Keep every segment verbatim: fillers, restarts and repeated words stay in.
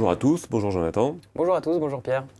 Bonjour à tous, bonjour Jonathan. Bonjour à tous, bonjour Pierre.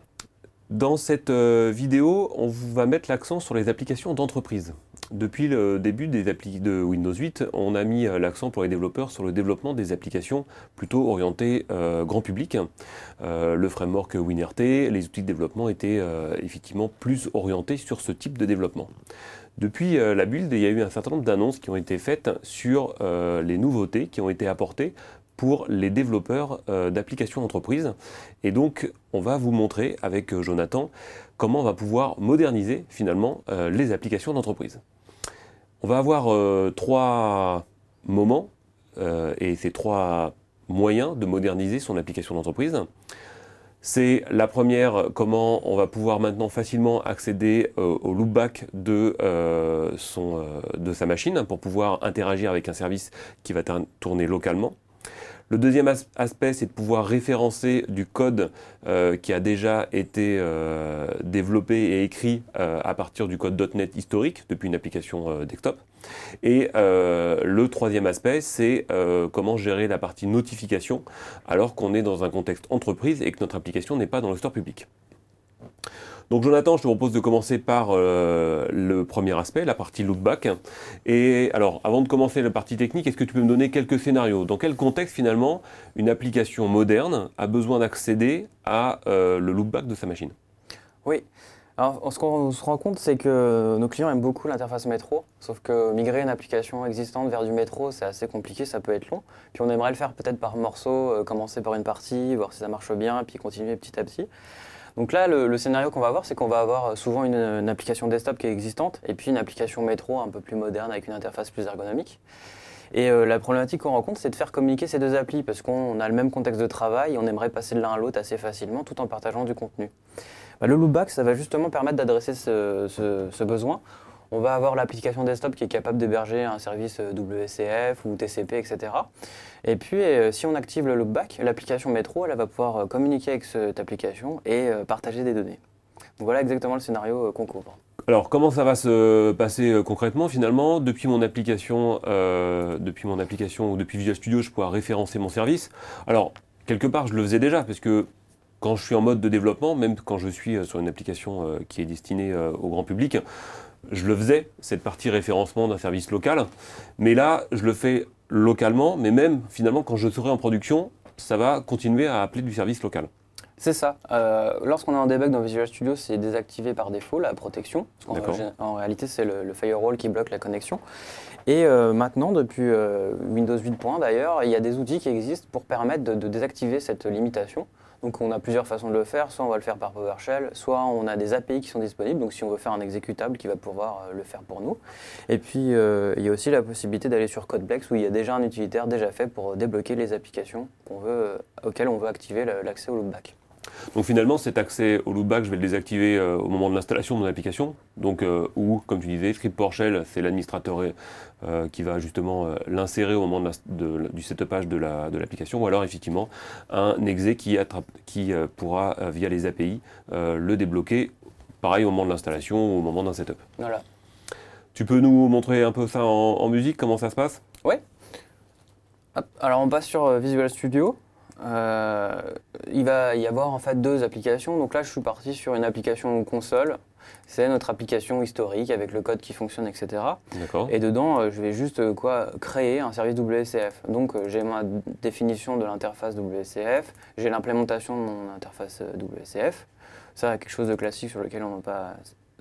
Dans cette euh, vidéo, on va mettre l'accent sur les applications d'entreprise. Depuis le début des applis de Windows huit, on a mis euh, l'accent pour les développeurs sur le développement des applications plutôt orientées euh, grand public. Euh, le framework WinRT, les outils de développement étaient euh, effectivement plus orientés sur ce type de développement. Depuis euh, la build, il y a eu un certain nombre d'annonces qui ont été faites sur euh, les nouveautés qui ont été apportées pour les développeurs euh, d'applications d'entreprise. Et donc, on va vous montrer avec euh, Jonathan comment on va pouvoir moderniser finalement euh, les applications d'entreprise. On va avoir euh, trois moments euh, et ces trois moyens de moderniser son application d'entreprise. C'est la première, comment on va pouvoir maintenant facilement accéder euh, au loopback de, euh, son, euh, de sa machine pour pouvoir interagir avec un service qui va tourner localement. Le deuxième as aspect, c'est de pouvoir référencer du code euh, qui a déjà été euh, développé et écrit euh, à partir du code .NET historique depuis une application euh, desktop. Et euh, le troisième aspect, c'est euh, comment gérer la partie notification alors qu'on est dans un contexte entreprise et que notre application n'est pas dans le store public. Donc Jonathan, je te propose de commencer par euh, le premier aspect, la partie loopback. Et alors, avant de commencer la partie technique, est-ce que tu peux me donner quelques scénarios? Dans quel contexte finalement une application moderne a besoin d'accéder à euh, le loopback de sa machine? Oui, alors ce qu'on se rend compte, c'est que nos clients aiment beaucoup l'interface métro, sauf que migrer une application existante vers du métro, c'est assez compliqué, ça peut être long. Puis on aimerait le faire peut-être par morceaux, euh, commencer par une partie, voir si ça marche bien, puis continuer petit à petit. Donc là, le, le scénario qu'on va avoir, c'est qu'on va avoir souvent une, une application desktop qui est existante et puis une application métro un peu plus moderne avec une interface plus ergonomique. Et euh, la problématique qu'on rencontre, c'est de faire communiquer ces deux applis parce qu'on a le même contexte de travail et on aimerait passer de l'un à l'autre assez facilement tout en partageant du contenu. Bah, le loopback, ça va justement permettre d'adresser ce, ce, ce besoin. On va avoir l'application desktop qui est capable d'héberger un service W C F ou T C P, et cetera. Et puis, euh, si on active le loopback, l'application métro, elle va pouvoir communiquer avec cette application et euh, partager des données. Donc voilà exactement le scénario euh, qu'on couvre. Alors, comment ça va se passer euh, concrètement finalement? Depuis mon application, euh, depuis mon application ou depuis Visual Studio, je pourrais référencer mon service. Alors, quelque part, je le faisais déjà parce que quand je suis en mode de développement, même quand je suis sur une application euh, qui est destinée euh, au grand public, je le faisais, cette partie référencement d'un service local. Mais là, je le fais localement, mais même finalement, quand je serai en production, ça va continuer à appeler du service local. C'est ça. Euh, Lorsqu'on est en debug dans Visual Studio, c'est désactivé par défaut, la protection. En, en réalité, c'est le, le firewall qui bloque la connexion. Et euh, maintenant, depuis euh, Windows huit point un d'ailleurs, il y a des outils qui existent pour permettre de, de désactiver cette limitation. Donc on a plusieurs façons de le faire, soit on va le faire par PowerShell, soit on a des A P I qui sont disponibles, donc si on veut faire un exécutable qui va pouvoir euh, le faire pour nous. Et puis euh, il y a aussi la possibilité d'aller sur Codeplex où il y a déjà un utilitaire déjà fait pour débloquer les applications qu'on veut, euh, auxquelles on veut activer l'accès au loopback. Donc finalement, cet accès au loopback, je vais le désactiver euh, au moment de l'installation de mon application. Donc, euh, ou, comme tu disais, script PowerShell, c'est l'administrateur euh, qui va justement euh, l'insérer au moment de la, de, du setupage de l'application. La, ou alors, effectivement, un exe qui, attrape, qui euh, pourra, euh, via les A P I, euh, le débloquer, pareil au moment de l'installation ou au moment d'un setup. Voilà. Tu peux nous montrer un peu ça en, en musique, comment ça se passe? Oui. Alors, on passe sur euh, Visual Studio. Euh, il va y avoir en fait deux applications. Donc là, je suis parti sur une application console. C'est notre application historique avec le code qui fonctionne, et cetera. Et dedans, je vais juste quoi, créer un service W C F. Donc j'ai ma définition de l'interface W C F, j'ai l'implémentation de mon interface W C F. Ça, quelque chose de classique sur lequel on ne va pas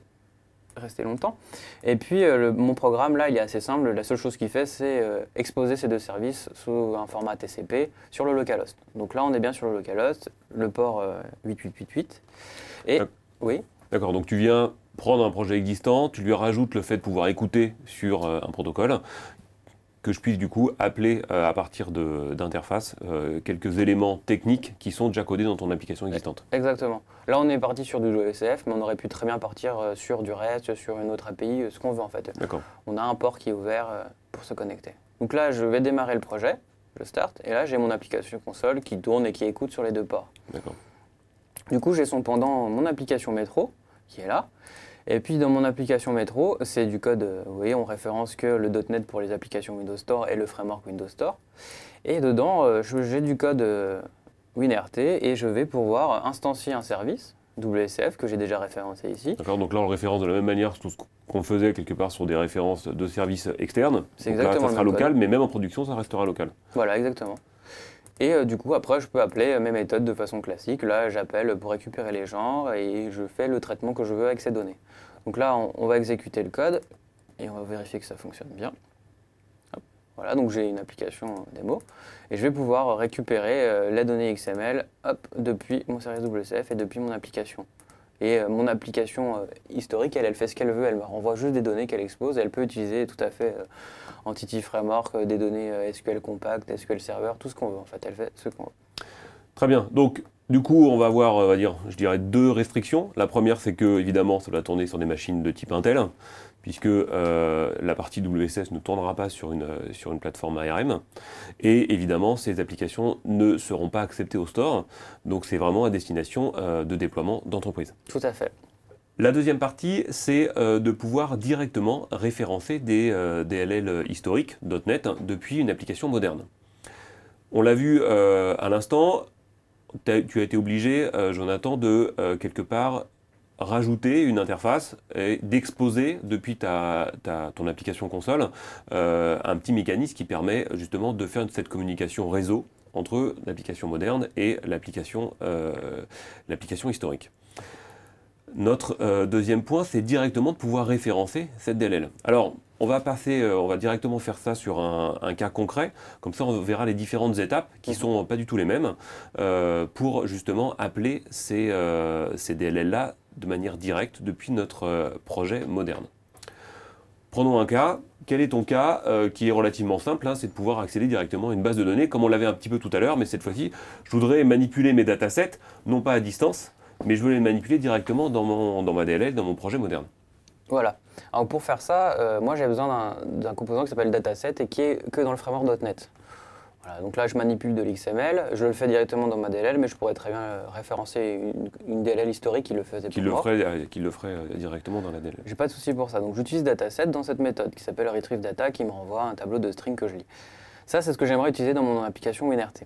rester longtemps. Et puis euh, le, mon programme là il est assez simple, la seule chose qu'il fait c'est euh, exposer ces deux services sous un format T C P sur le localhost. Donc là on est bien sur le localhost, le port euh, huit huit huit huit. Et oui. D'accord, donc tu viens prendre un projet existant, tu lui rajoutes le fait de pouvoir écouter sur euh, un protocole, que je puisse du coup appeler euh, à partir d'interfaces euh, quelques éléments techniques qui sont déjà codés dans ton application existante. Exactement. Là on est parti sur du W C F, mais on aurait pu très bien partir euh, sur du REST, sur une autre A P I, euh, ce qu'on veut en fait. D'accord. On a un port qui est ouvert euh, pour se connecter. Donc là je vais démarrer le projet, je start, et là j'ai mon application console qui tourne et qui écoute sur les deux ports. D'accord. Du coup j'ai son pendant mon application métro qui est là. Et puis dans mon application métro, c'est du code, vous voyez, on référence que le .NET pour les applications Windows Store et le framework Windows Store. Et dedans, j'ai du code WinRT et je vais pouvoir instancier un service W S F que j'ai déjà référencé ici. D'accord, donc là on le référence de la même manière tout ce qu'on faisait quelque part sur des références de services externes. C'est donc là, exactement ça sera le même local, code. mais même en production, ça restera local. Voilà, exactement. Et euh, du coup, après, je peux appeler mes méthodes de façon classique. Là, j'appelle pour récupérer les genres et je fais le traitement que je veux avec ces données. Donc là, on, on va exécuter le code et on va vérifier que ça fonctionne bien. Hop. Voilà, donc j'ai une application démo et je vais pouvoir récupérer euh, les données X M L hop, depuis mon service W S F et depuis mon application. Et euh, mon application euh, historique, elle, elle fait ce qu'elle veut, elle me renvoie juste des données qu'elle expose. Elle peut utiliser tout à fait euh, Entity Framework, euh, des données euh, S Q L Compact, S Q L Server, tout ce qu'on veut en fait, elle fait ce qu'on veut. Très bien. Donc, du coup, on va avoir, on va dire, je dirais, deux restrictions. La première, c'est que, évidemment, ça doit tourner sur des machines de type Intel, puisque euh, la partie W S S ne tournera pas sur une, sur une plateforme A R M. Et évidemment, ces applications ne seront pas acceptées au store. Donc, c'est vraiment à destination euh, de déploiement d'entreprise. Tout à fait. La deuxième partie, c'est euh, de pouvoir directement référencer des euh, D L L historiques .NET hein, depuis une application moderne. On l'a vu euh, à l'instant, tu as été obligé, euh, Jonathan, de euh, quelque part rajouter une interface et d'exposer depuis ta, ta, ton application console euh, un petit mécanisme qui permet justement de faire cette communication réseau entre l'application moderne et l'application euh, l'application historique. Notre euh, deuxième point, c'est directement de pouvoir référencer cette D L L. Alors, on va passer, euh, on va directement faire ça sur un, un cas concret. Comme ça, on verra les différentes étapes qui ne sont pas du tout les mêmes euh, pour justement appeler ces, euh, ces D L L-là de manière directe depuis notre euh, projet moderne. Prenons un cas. Quel est ton cas euh, qui est relativement simple hein, c'est de pouvoir accéder directement à une base de données, comme on l'avait un petit peu tout à l'heure, mais cette fois-ci, je voudrais manipuler mes datasets, non pas à distance, mais je veux les manipuler directement dans, mon, dans ma D L L, dans mon projet moderne. Voilà. Alors pour faire ça, euh, moi j'ai besoin d'un composant qui s'appelle dataset et qui est que dans le framework point net. Voilà, donc là je manipule de l'X M L, je le fais directement dans ma D L L, mais je pourrais très bien référencer une, une D L L historique qui le faisait qui pour le moi. ferait, qui le ferait directement dans la D L L. J'ai pas de souci pour ça. Donc j'utilise dataset dans cette méthode qui s'appelle retrieve data qui me renvoie un tableau de string que je lis. Ça c'est ce que j'aimerais utiliser dans mon application WinRT.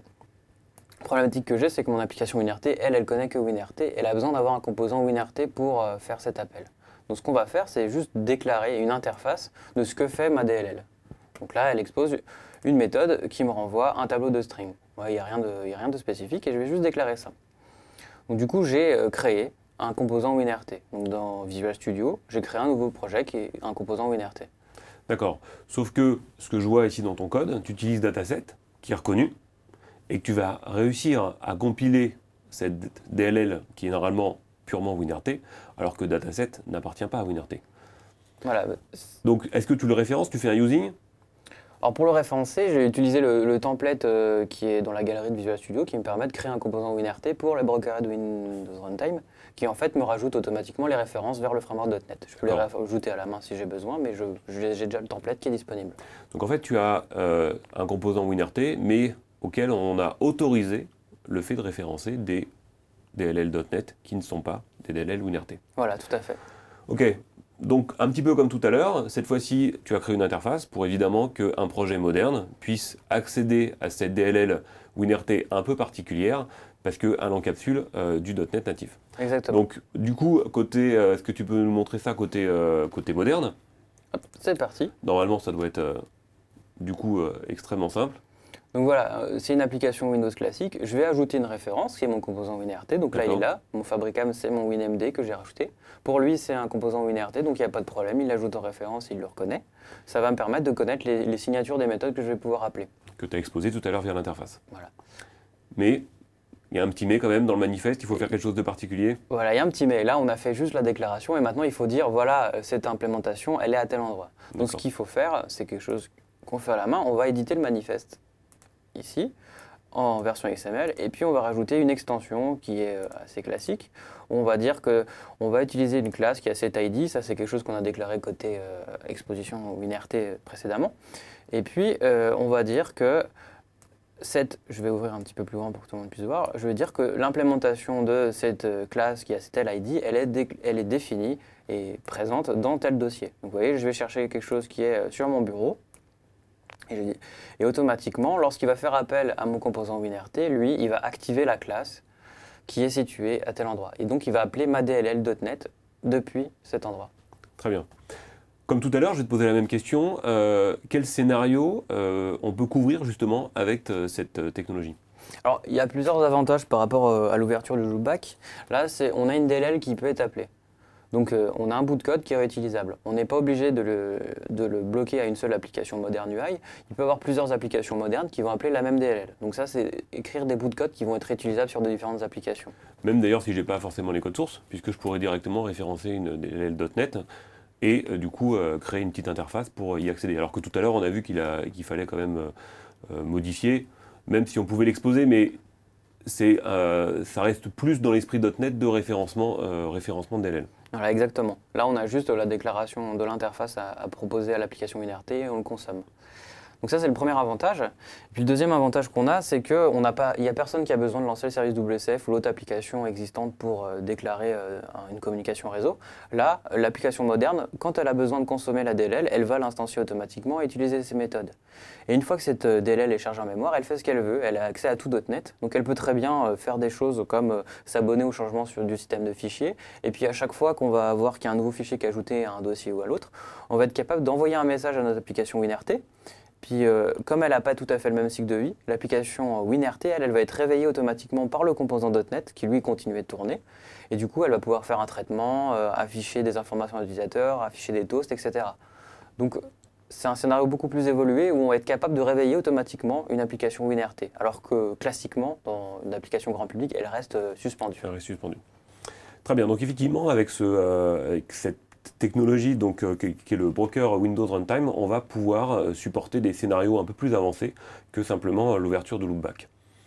La problématique que j'ai, c'est que mon application WinRT, elle, elle connaît que WinRT. Elle a besoin d'avoir un composant WinRT pour euh, faire cet appel. Donc ce qu'on va faire, c'est juste déclarer une interface de ce que fait ma D L L. Donc là, elle expose une méthode qui me renvoie un tableau de string. Il n'y a rien de, y a rien de spécifique et je vais juste déclarer ça. Donc du coup, j'ai euh, créé un composant WinRT. Donc dans Visual Studio, j'ai créé un nouveau projet qui est un composant WinRT. D'accord. Sauf que ce que je vois ici dans ton code, tu utilises dataset qui est reconnu et que tu vas réussir à compiler cette D L L qui est normalement purement WinRT, alors que dataset n'appartient pas à WinRT. Voilà. Donc, est-ce que tu le références, tu fais un using? Alors pour le référencer, j'ai utilisé le, le template euh, qui est dans la galerie de Visual Studio qui me permet de créer un composant WinRT pour le brokered Windows Runtime qui en fait me rajoute automatiquement les références vers le framework point net. Je peux les rajouter à la main si j'ai besoin, mais je, j'ai déjà le template qui est disponible. Donc en fait, tu as euh, un composant WinRT, mais auquel on a autorisé le fait de référencer des D L L point net qui ne sont pas des D L L WinRT. Voilà, tout à fait. Ok, donc un petit peu comme tout à l'heure, cette fois-ci, tu as créé une interface pour évidemment qu'un projet moderne puisse accéder à cette D L L WinRT un peu particulière parce qu'elle encapsule euh, du .NET natif. Exactement. Donc du coup, côté, euh, est-ce que tu peux nous montrer ça côté, euh, côté moderne? C'est parti. Normalement, ça doit être euh, du coup euh, extrêmement simple. Donc voilà, c'est une application Windows classique. Je vais ajouter une référence qui est mon composant WinRT. Donc là, il est là. Mon Fabricam, c'est mon WinMD que j'ai rajouté. Pour lui, c'est un composant WinRT, donc il n'y a pas de problème. Il l'ajoute en référence, il le reconnaît. Ça va me permettre de connaître les, les signatures des méthodes que je vais pouvoir appeler. Que tu as exposé tout à l'heure via l'interface. Voilà. Mais il y a un petit mais quand même dans le manifeste, il faut faire quelque chose de particulier. Voilà, il y a un petit mais. Là, on a fait juste la déclaration et maintenant, il faut dire, voilà, cette implémentation, elle est à tel endroit. Donc ce qu'il faut faire, c'est quelque chose qu'on fait à la main. On va éditer le manifeste ici, en version X M L, et puis on va rajouter une extension qui est assez classique. On va dire qu'on va utiliser une classe qui a set I D, ça c'est quelque chose qu'on a déclaré côté euh, exposition WinRT précédemment. Et puis euh, on va dire que cette, je vais ouvrir un petit peu plus grand pour que tout le monde puisse voir, je vais dire que l'implémentation de cette classe qui a tel I D, elle est, dé, elle est définie et présente dans tel dossier. Donc vous voyez, je vais chercher quelque chose qui est sur mon bureau. Et, j'ai dit- et automatiquement, lorsqu'il va faire appel à mon composant WinRT, lui, il va activer la classe qui est située à tel endroit. Et donc, il va appeler ma D L L point net depuis cet endroit. Très bien. Comme tout à l'heure, je vais te poser la même question. Euh, quel scénario euh, on peut couvrir justement avec euh, cette euh, technologie? Alors, il y a plusieurs avantages par rapport euh, à l'ouverture du loopback. Là, c'est, on a une D L L qui peut être appelée. Donc, euh, on a un bout de code qui est réutilisable. On n'est pas obligé de le, de le bloquer à une seule application moderne U I. Il peut y avoir plusieurs applications modernes qui vont appeler la même D L L. Donc ça, c'est écrire des bouts de code qui vont être réutilisables sur de différentes applications. Même d'ailleurs si je n'ai pas forcément les codes sources, puisque je pourrais directement référencer une D L L point net et euh, du coup euh, créer une petite interface pour y accéder. Alors que tout à l'heure, on a vu qu'il a- qu'il fallait quand même euh, modifier, même si on pouvait l'exposer, mais c'est, euh, ça reste plus dans l'esprit .NET de référencement, euh, référencement de D L L. Voilà, exactement. Là, on a juste la déclaration de l'interface à, à proposer à l'application WinRT et on le consomme. Donc ça, c'est le premier avantage. Et puis le deuxième avantage qu'on a, c'est qu'il n'y a personne qui a besoin de lancer le service W C F ou l'autre application existante pour euh, déclarer euh, une communication réseau. Là, l'application moderne, quand elle a besoin de consommer la D L L, elle va l'instancier automatiquement et utiliser ces méthodes. Et une fois que cette euh, D L L est chargée en mémoire, elle fait ce qu'elle veut, elle a accès à tout .NET. Donc elle peut très bien euh, faire des choses comme euh, s'abonner au changement sur, du système de fichiers. Et puis à chaque fois qu'on va voir qu'il y a un nouveau fichier qui est ajouté à un dossier ou à l'autre, on va être capable d'envoyer un message à notre application WinRT. Puis, euh, comme elle n'a pas tout à fait le même cycle de vie, l'application WinRT, elle, elle va être réveillée automatiquement par le composant .NET qui, lui, continue de tourner. Et du coup, elle va pouvoir faire un traitement, euh, afficher des informations à l'utilisateur, afficher des toasts, et cetera. Donc, c'est un scénario beaucoup plus évolué où on va être capable de réveiller automatiquement une application WinRT. Alors que, classiquement, dans une application grand public, elle reste euh, suspendue. Elle reste suspendue. Très bien. Donc effectivement, avec, ce, euh, avec cette technologie donc, euh, qui, qui est le broker Windows Runtime, on va pouvoir euh, supporter des scénarios un peu plus avancés que simplement euh, l'ouverture de loopback.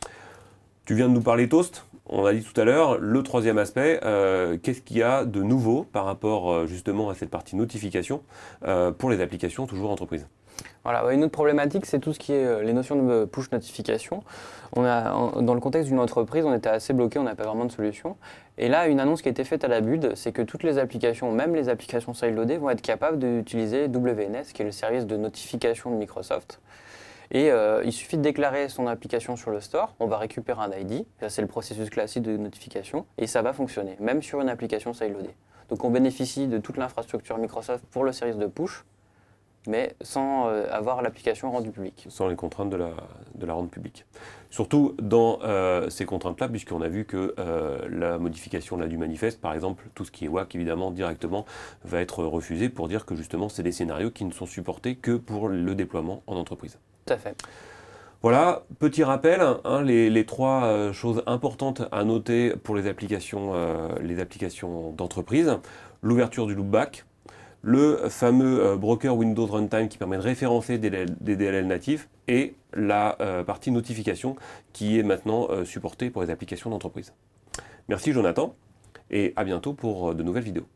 Tu viens de nous parler Toast, on a dit tout à l'heure, le troisième aspect, euh, qu'est-ce qu'il y a de nouveau par rapport euh, justement à cette partie notification euh, pour les applications toujours entreprises? Voilà, une autre problématique, c'est tout ce qui est euh, les notions de push notification. On a, en- dans le contexte d'une entreprise, on était assez bloqué, on n'a pas vraiment de solution. Et là, une annonce qui a été faite à la B U D, c'est que toutes les applications, même les applications sideloadées, vont être capables d'utiliser W N S, qui est le service de notification de Microsoft. Et euh, il suffit de déclarer son application sur le store, on va récupérer un I D, ça c'est le processus classique de notification, et ça va fonctionner, même sur une application sideloadée. Donc on bénéficie de toute l'infrastructure Microsoft pour le service de push, mais sans euh, avoir l'application rendue publique. Sans les contraintes de la, de la rendre publique. Surtout dans euh, ces contraintes-là, puisqu'on a vu que euh, la modification là, du manifeste, par exemple, tout ce qui est W A C, évidemment, directement, va être refusé pour dire que justement, c'est des scénarios qui ne sont supportés que pour le déploiement en entreprise. Tout à fait. Voilà, petit rappel, hein, les, les trois euh, choses importantes à noter pour les applications, euh, les applications d'entreprise. L'ouverture du loopback, le fameux euh, broker Windows Runtime qui permet de référencer des, des D L L natifs et la euh, partie notification qui est maintenant euh, supportée pour les applications d'entreprise. Merci Jonathan et à bientôt pour euh, de nouvelles vidéos.